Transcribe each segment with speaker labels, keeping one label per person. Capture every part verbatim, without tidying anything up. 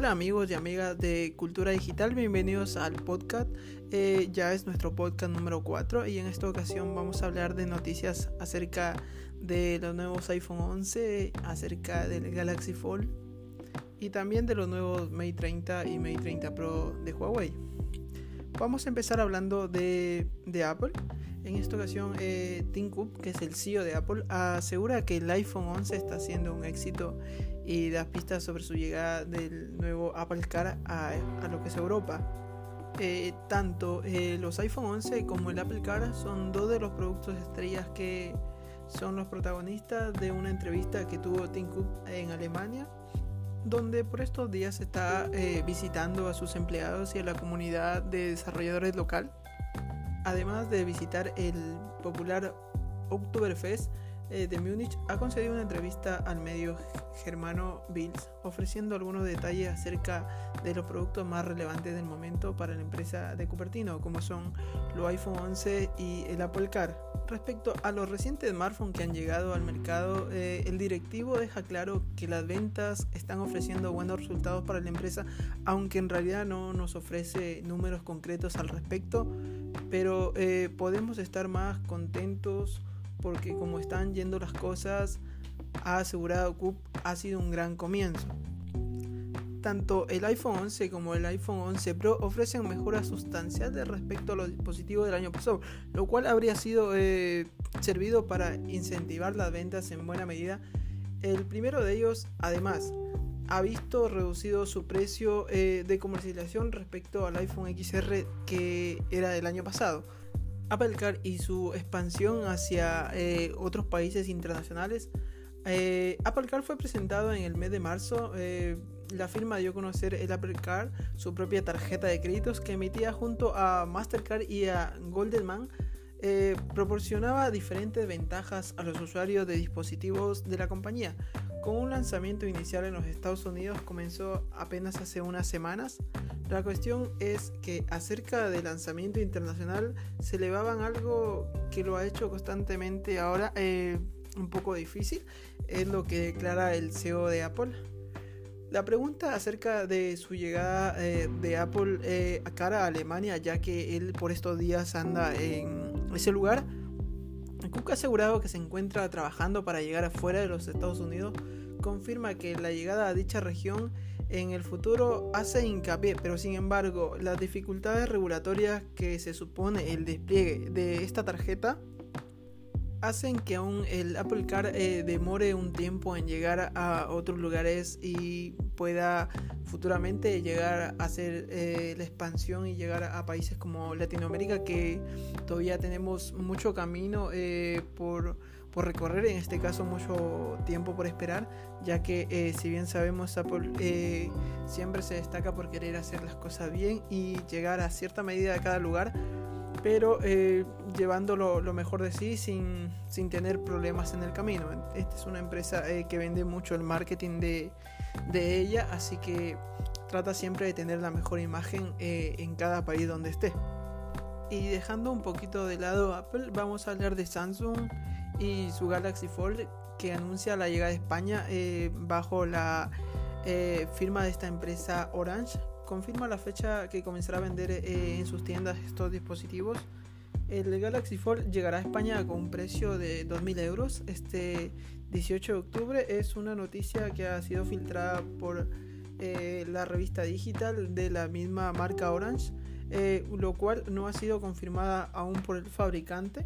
Speaker 1: Hola amigos y amigas de Cultura Digital, bienvenidos al podcast. Eh, ya es nuestro podcast número cuatro y en esta ocasión vamos a hablar de noticias acerca de los nuevos iPhone once, acerca del Galaxy Fold y también de los nuevos Mate treinta y Mate treinta Pro de Huawei. Vamos a empezar hablando de, de Apple. En esta ocasión, eh, Tim Cook, que es el C E O de Apple, asegura que el iPhone once está siendo un éxito y da pistas sobre su llegada del nuevo Apple Car a, a lo que es Europa. Eh, tanto eh, los iPhone once como el Apple Car son dos de los productos estrellas que son los protagonistas de una entrevista que tuvo Tim Cook en Alemania, donde por estos días está eh, visitando a sus empleados y a la comunidad de desarrolladores local, además de visitar el popular Oktoberfest eh, de Múnich. Ha concedido una entrevista al medio germano Bild, ofreciendo algunos detalles acerca de los productos más relevantes del momento para la empresa de Cupertino, como son los iPhone once y el Apple Car. Respecto a los recientes smartphones que han llegado al mercado, eh, el directivo deja claro que las ventas están ofreciendo buenos resultados para la empresa, aunque en realidad no nos ofrece números concretos al respecto, pero eh, podemos estar más contentos porque como están yendo las cosas, ha asegurado Cook, ha sido un gran comienzo. Tanto el iPhone once como el iPhone once Pro ofrecen mejoras sustanciales respecto a los dispositivos del año pasado, lo cual habría sido eh, servido para incentivar las ventas en buena medida. El primero de ellos, además, ha visto reducido su precio eh, de comercialización respecto al iPhone X R, que era del año pasado. Apple Car y su expansión hacia eh, otros países internacionales. Eh, Apple Car fue presentado en el mes de marzo. Eh, la firma dio a conocer el Apple Car, su propia tarjeta de créditos que emitía junto a Mastercard y a Goldman. Eh, proporcionaba diferentes ventajas a los usuarios de dispositivos de la compañía. Con un lanzamiento inicial en los Estados Unidos comenzó apenas hace unas semanas. La cuestión es que acerca del lanzamiento internacional se elevaban algo que lo ha hecho constantemente ahora eh, un poco difícil, es lo que declara el C E O de Apple. La pregunta acerca de su llegada eh, de Apple eh, a cara a Alemania, ya que él por estos días anda en ese lugar, Cook ha asegurado que se encuentra trabajando para llegar afuera de los Estados Unidos. Confirma que la llegada a dicha región en el futuro hace hincapié, pero sin embargo las dificultades regulatorias que se supone el despliegue de esta tarjeta hacen que aún el Apple Car eh, demore un tiempo en llegar a otros lugares y pueda futuramente llegar a hacer eh, la expansión y llegar a, a países como Latinoamérica, que todavía tenemos mucho camino eh, por, por recorrer, en este caso mucho tiempo por esperar, ya que eh, si bien sabemos, Apple eh, siempre se destaca por querer hacer las cosas bien y llegar a cierta medida a cada lugar, pero eh, llevándolo lo mejor de sí sin, sin tener problemas en el camino. Esta es una empresa eh, que vende mucho el marketing de, de ella, así que trata siempre de tener la mejor imagen eh, en cada país donde esté. Y dejando un poquito de lado Apple, vamos a hablar de Samsung y su Galaxy Fold, que anuncia la llegada de España eh, bajo la eh, firma de esta empresa Orange. Confirma la fecha que comenzará a vender eh, en sus tiendas estos dispositivos. El Galaxy Fold llegará a España con un precio de dos mil euros este dieciocho de octubre. Es una noticia que ha sido filtrada por eh, la revista digital de la misma marca Orange, eh, lo cual no ha sido confirmada aún por el fabricante.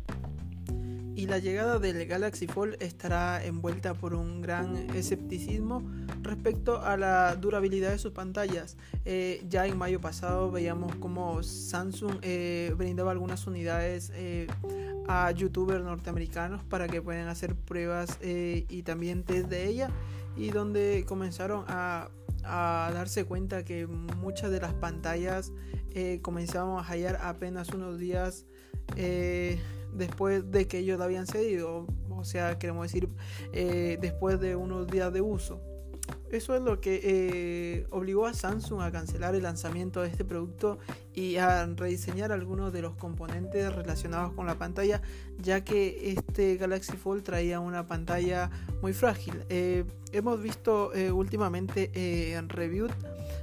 Speaker 1: Y la llegada del Galaxy Fold estará envuelta por un gran escepticismo respecto a la durabilidad de sus pantallas. Eh, ya en mayo pasado veíamos como Samsung eh, brindaba algunas unidades eh, a youtubers norteamericanos para que puedan hacer pruebas eh, y también test de ella, y donde comenzaron a, a darse cuenta que muchas de las pantallas eh, comenzaban a fallar apenas unos días eh, después de que ellos la habían cedido, o sea, queremos decir, eh, después de unos días de uso. Eso es lo que eh, obligó a Samsung a cancelar el lanzamiento de este producto y a rediseñar algunos de los componentes relacionados con la pantalla, ya que este Galaxy Fold traía una pantalla muy frágil. Eh, hemos visto eh, últimamente eh, en reviews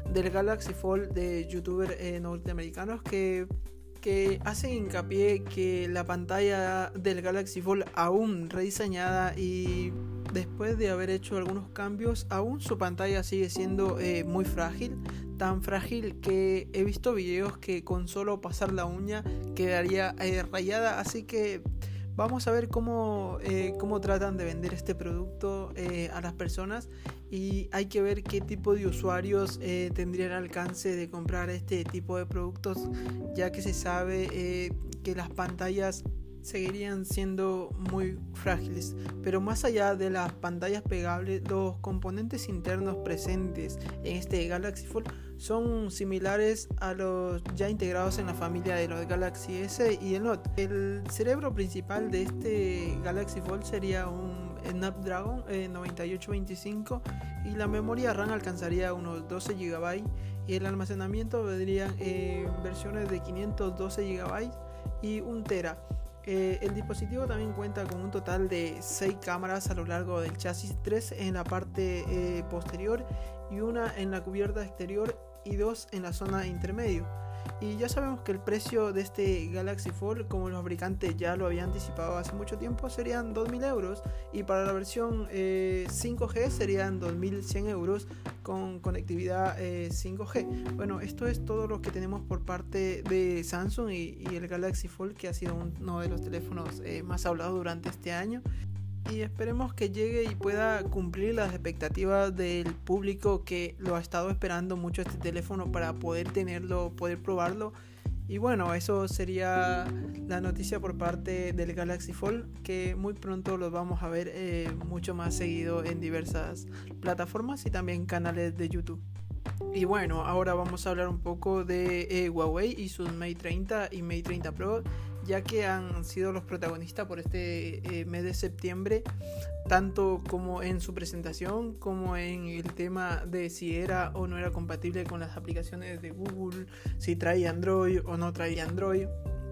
Speaker 1: del Galaxy Fold de youtubers eh, norteamericanos que, que hacen hincapié que la pantalla del Galaxy Fold, aún rediseñada y después de haber hecho algunos cambios, aún su pantalla sigue siendo eh, muy frágil, tan frágil que he visto videos que con solo pasar la uña quedaría eh, rayada. Así que vamos a ver cómo, eh, cómo tratan de vender este producto eh, a las personas, y hay que ver qué tipo de usuarios eh, tendrían alcance de comprar este tipo de productos, ya que se sabe eh, que las pantallas seguirían siendo muy frágiles. Pero más allá de las pantallas pegables, los componentes internos presentes en este Galaxy Fold son similares a los ya integrados en la familia de los Galaxy S y el Note. El cerebro principal de este Galaxy Fold sería un Snapdragon eh, noventa y ocho veinticinco, y la memoria RAM alcanzaría unos doce gigabytes, y el almacenamiento vendrían eh, versiones de quinientos doce gigabytes y un tera. Eh, el dispositivo también cuenta con un total de seis cámaras a lo largo del chasis, tres en la parte eh, posterior y una en la cubierta exterior y dos en la zona intermedio. Y ya sabemos que el precio de este Galaxy Fold, como los fabricantes ya lo habían anticipado hace mucho tiempo, serían dos mil euros, y para la versión eh, cinco G serían dos mil cien euros con conectividad eh, cinco G. Bueno, esto es todo lo que tenemos por parte de Samsung y, y el Galaxy Fold, que ha sido uno de los teléfonos eh, más hablados durante este año. Y esperemos que llegue y pueda cumplir las expectativas del público que lo ha estado esperando mucho este teléfono para poder tenerlo, poder probarlo. Y bueno, eso sería la noticia por parte del Galaxy Fold, que muy pronto los vamos a ver eh, mucho más seguido en diversas plataformas y también canales de YouTube. Y bueno, ahora vamos a hablar un poco de eh, Huawei y sus Mate treinta y Mate treinta Pro, ya que han sido los protagonistas por este eh, mes de septiembre, tanto como en su presentación como en el tema de si era o no era compatible con las aplicaciones de Google, si trae Android o no trae Android.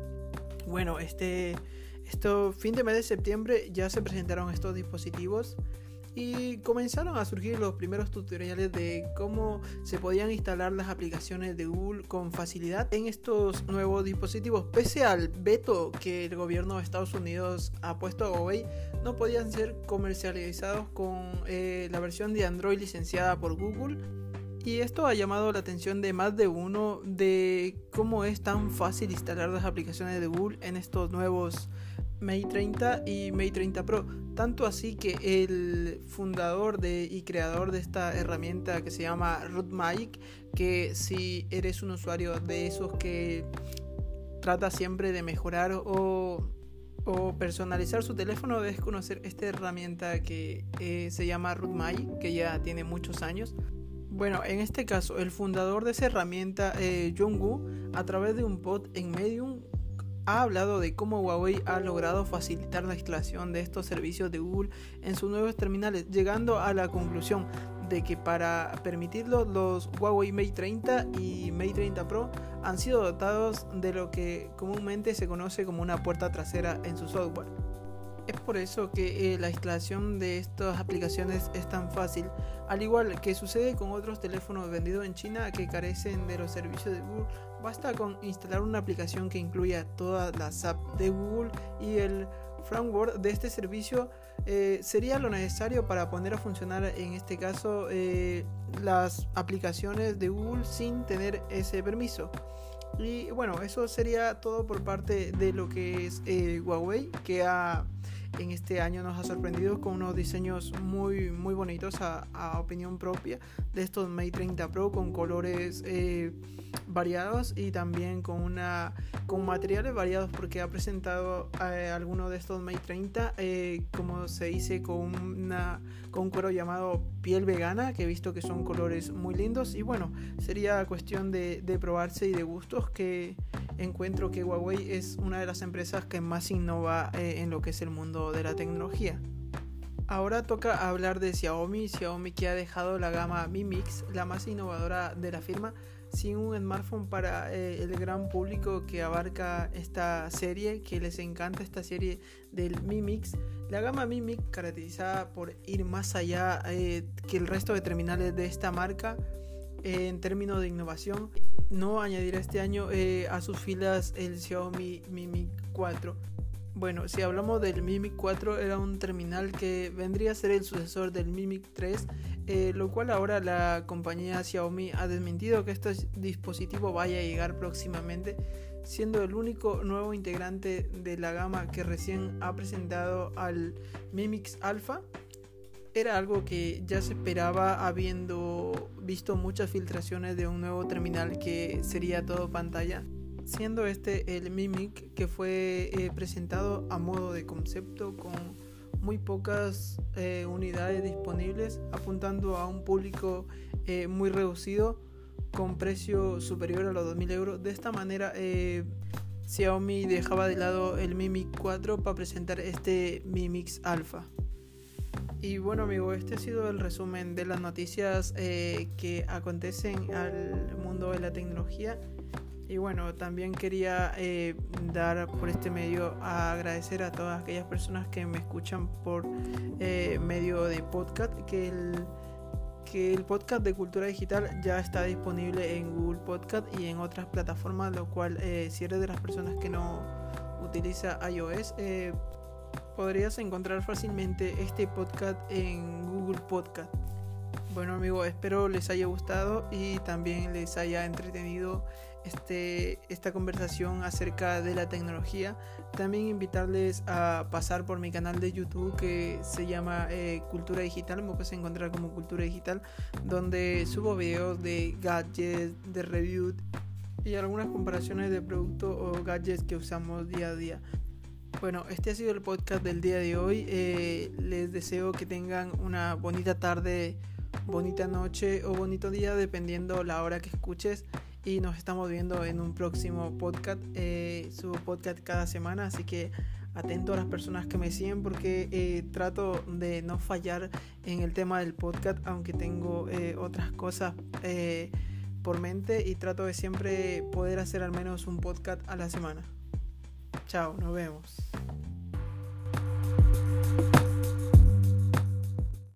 Speaker 1: Bueno, este, esto, fin de mes de septiembre ya se presentaron estos dispositivos y comenzaron a surgir los primeros tutoriales de cómo se podían instalar las aplicaciones de Google con facilidad en estos nuevos dispositivos. Pese al veto que el gobierno de Estados Unidos ha puesto a Huawei, no podían ser comercializados con eh, la versión de Android licenciada por Google. Y esto ha llamado la atención de más de uno de cómo es tan fácil instalar las aplicaciones de Google en estos nuevos Mate treinta y Mate treinta Pro, tanto así que el fundador de, y creador de esta herramienta, que se llama RootMagic, que si eres un usuario de esos que trata siempre de mejorar o, o personalizar su teléfono, debes conocer esta herramienta que eh, se llama RootMagic, que ya tiene muchos años. Bueno, en este caso el fundador de esa herramienta, eh, John Wu, a través de un post en Medium, ha hablado de cómo Huawei ha logrado facilitar la instalación de estos servicios de Google en sus nuevos terminales, llegando a la conclusión de que para permitirlo, los Huawei Mate treinta y Mate treinta Pro han sido dotados de lo que comúnmente se conoce como una puerta trasera en su software. Es por eso que eh, la instalación de estas aplicaciones es tan fácil, al igual que sucede con otros teléfonos vendidos en China que carecen de los servicios de Google. Basta con instalar una aplicación que incluya todas las apps de Google y el framework de este servicio eh, sería lo necesario para poner a funcionar, en este caso, eh, las aplicaciones de Google sin tener ese permiso. Y bueno, eso sería todo por parte de lo que es eh, Huawei, que ha, en este año nos ha sorprendido con unos diseños muy, muy bonitos a, a opinión propia de estos Mate treinta Pro, con colores eh, variados y también con, una, con materiales variados, porque ha presentado eh, algunos de estos Mate treinta eh, como se dice, con, una, con un cuero llamado piel vegana, que he visto que son colores muy lindos. Y bueno, sería cuestión de, de probarse y de gustos, que encuentro que Huawei es una de las empresas que más innova eh, en lo que es el mundo de la tecnología. Ahora toca hablar de Xiaomi, Xiaomi que ha dejado la gama Mi Mix, la más innovadora de la firma, sin un smartphone para eh, el gran público que abarca esta serie, que les encanta esta serie del Mi Mix. La gama Mi Mix, caracterizada por ir más allá eh, que el resto de terminales de esta marca, eh, en términos de innovación, no añadirá este año eh, a sus filas el Xiaomi Mi Mi cuatro. Bueno, si hablamos del Mi Mi cuatro, era un terminal que vendría a ser el sucesor del Mi Mi tres, eh, lo cual ahora la compañía Xiaomi ha desmentido que este dispositivo vaya a llegar próximamente, siendo el único nuevo integrante de la gama que recién ha presentado al Mi Mix Alpha. Era algo que ya se esperaba, habiendo visto muchas filtraciones de un nuevo terminal que sería todo pantalla, siendo este el Mi Mic, que fue eh, presentado a modo de concepto con muy pocas eh, unidades disponibles, apuntando a un público eh, muy reducido con precio superior a los dos mil euros. De esta manera eh, Xiaomi dejaba de lado el Mi Mi cuatro para presentar este Mi Mix Alpha. Y bueno, amigo, este ha sido el resumen de las noticias eh, que acontecen al mundo de la tecnología. Y bueno, también quería eh, dar por este medio a agradecer a todas aquellas personas que me escuchan por eh, medio de podcast, que el, que el podcast de Cultura Digital ya está disponible en Google Podcast y en otras plataformas, lo cual eh, si eres de las personas que no utiliza iOS, eh, podrías encontrar fácilmente este podcast en Google Podcast. Bueno, amigos, espero les haya gustado y también les haya entretenido este, esta conversación acerca de la tecnología. También invitarles a pasar por mi canal de YouTube que se llama eh, Cultura Digital. Me puedes encontrar como Cultura Digital, donde subo videos de gadgets, de reviews y algunas comparaciones de productos o gadgets que usamos día a día. Bueno, este ha sido el podcast del día de hoy. Eh, les deseo que tengan una bonita tarde, bonita noche o bonito día, dependiendo la hora que escuches. Y nos estamos viendo en un próximo podcast. Eh, subo podcast cada semana, así que atento a las personas que me siguen, porque eh, trato de no fallar en el tema del podcast, aunque tengo eh, otras cosas eh, por mente, y trato de siempre poder hacer al menos un podcast a la semana. Chao, nos vemos.